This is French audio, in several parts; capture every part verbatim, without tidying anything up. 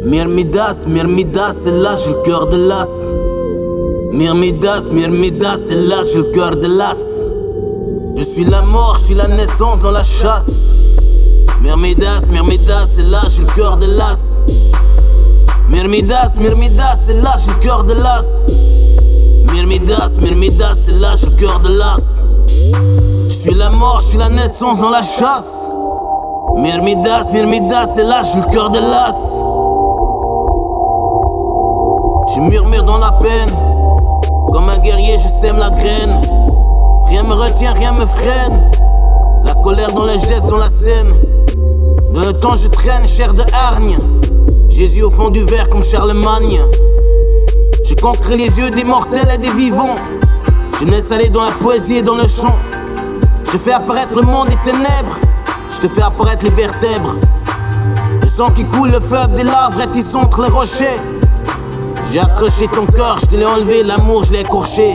Myrmidas, Myrmidas, c'est là, j'ai le cœur de l'as. Myrmidas, Myrmidas, c'est là, j'ai le cœur de l'as. Je suis la mort, je suis la naissance dans la chasse. Myrmidas, Myrmidas, c'est là, j'ai le cœur de l'as. Myrmidas, Myrmidas, c'est là, j'ai le cœur de l'as. Myrmidas, Myrmidas, c'est là, j'ai le cœur de l'as. Je suis la mort, je suis la naissance dans la chasse. Myrmidas, Myrmidas, c'est là, j'ai le cœur de l'as. Je murmure dans la peine, comme un guerrier je sème la graine. Rien me retient, rien me freine. La colère dans les gestes, dans la scène. Dans le temps je traîne, chair de hargne. Jésus au fond du verre comme Charlemagne. J'ai conquéré les yeux des mortels et des vivants. Je me laisse aller dans la poésie et dans le chant. Je fais apparaître le monde des ténèbres. Je te fais apparaître les vertèbres. Le sang qui coule, le fleuve des laves rétissent entre les rochers. J'ai accroché ton cœur, je te l'ai enlevé, l'amour je l'ai écorché.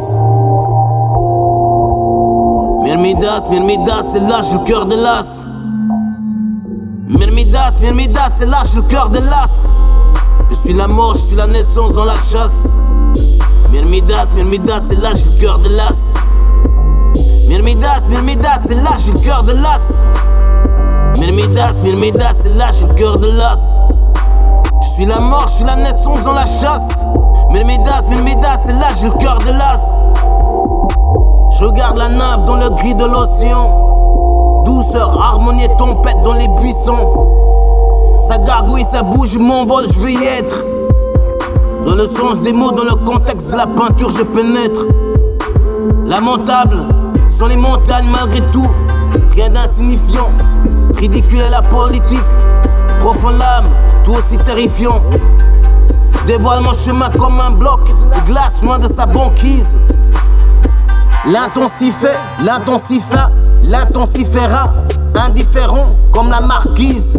Myrmidas, Myrmidas, c'est là, j'ai le cœur de l'as. Myrmidas, Myrmidas, c'est là, j'ai le cœur de l'as. Je suis la mort, je suis la naissance dans la chasse. Myrmidas, Myrmidas, c'est là, j'ai le cœur de l'as. Myrmidas, Myrmidas, c'est là, j'ai le cœur de l'as. Myrmidas, Myrmidas, c'est là, j'ai le cœur de l'as. Je suis la mort, je suis la naissance dans la chasse. Myrmidas, Myrmidas, c'est là, j'ai le cœur de l'as. Je regarde la nave dans le gris de l'océan. Douceur, harmonie et tempête dans les buissons. Ça gargouille, ça bouge, je m'envole, je veux y être. Dans le sens des mots, dans le contexte de la peinture, je pénètre. Lamentable sont les montagnes malgré tout. Rien d'insignifiant, ridicule est la politique. Profonde l'âme, tout aussi terrifiant. Je dévoile mon chemin comme un bloc de glace loin de sa banquise. L'intensifie, l'intensifia, l'intensifera. Indifférent comme la marquise.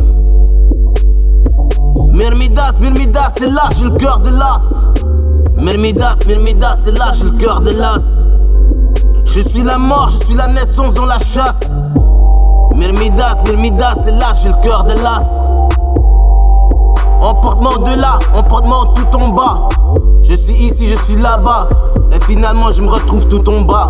Myrmidas, Myrmidas, c'est là, j'ai le cœur de l'as. Myrmidas, Myrmidas, c'est là, j'ai le cœur de l'as. Je suis la mort, je suis la naissance dans la chasse. Myrmidas, Myrmidas, c'est là, j'ai le cœur de l'as. Emporte-moi au-delà, emporte-moi tout en bas. Je suis ici, je suis là-bas. Et finalement je me retrouve tout en bas.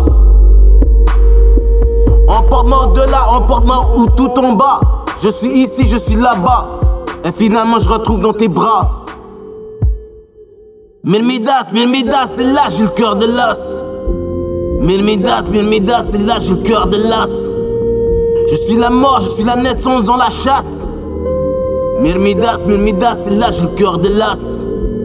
Emporte-moi au-delà, emporte-moi tout en bas. Je suis ici, je suis là-bas. Et finalement je retrouve dans tes bras. Myrmidas, Myrmidas, c'est là, j'ai le cœur de l'as. Myrmidas, Myrmidas, c'est là, j'ai le cœur de l'as. Je suis la mort, je suis la naissance dans la chasse. Myrmidas, Myrmidas, c'est là, j'ai le cœur de l'as.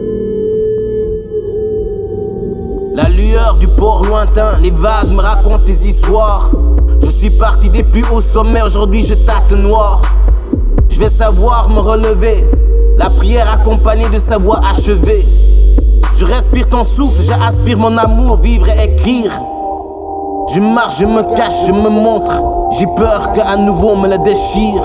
La lueur du port lointain, les vagues me racontent des histoires. Je suis parti des plus hauts sommets, aujourd'hui je tâte le noir. Je vais savoir me relever, la prière accompagnée de sa voix achevée. Je respire ton souffle, j'aspire mon amour, vivre et écrire. Je marche, je me cache, je me montre. J'ai peur qu'à nouveau on me la déchire.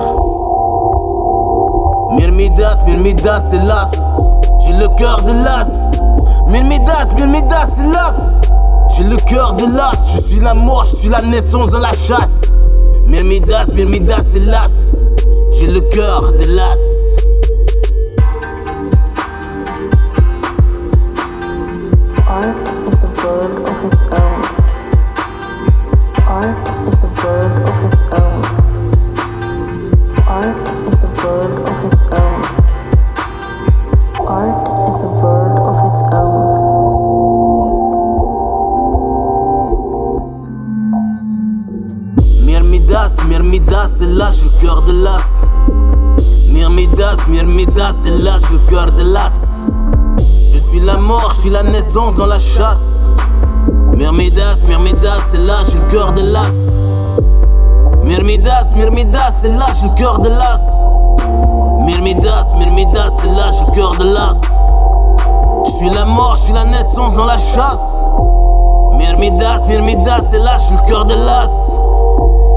Myrmidas, Myrmidas, c'est l'as. J'ai le cœur de l'as. Myrmidas, Myrmidas, c'est l'as. J'ai le cœur de l'as. Je suis la mort, je suis la naissance dans la chasse. Myrmidas, Myrmidas, c'est l'as. J'ai le cœur de l'as. Art is a bird of its own. Art is a bird of its own. Art is a bird of its own. Art is a bird of its own. Myrmidas, Myrmidas, c'est là, j'ai le cœur de l'as. Myrmidas, Myrmidas, c'est là, j'ai le cœur de l'as. Je suis la mort, je suis la naissance dans la chasse. Myrmidas, Myrmidas, c'est là, j'ai le cœur de l'as. Myrmidas, Myrmidas, c'est là, j'ai le cœur de l'as. Myrmidas, Myrmidas, c'est là, j'ai le cœur de l'as. Je suis la mort, je suis la naissance dans la chasse. Myrmidas, Myrmidas, c'est là, j'ai le cœur de l'as.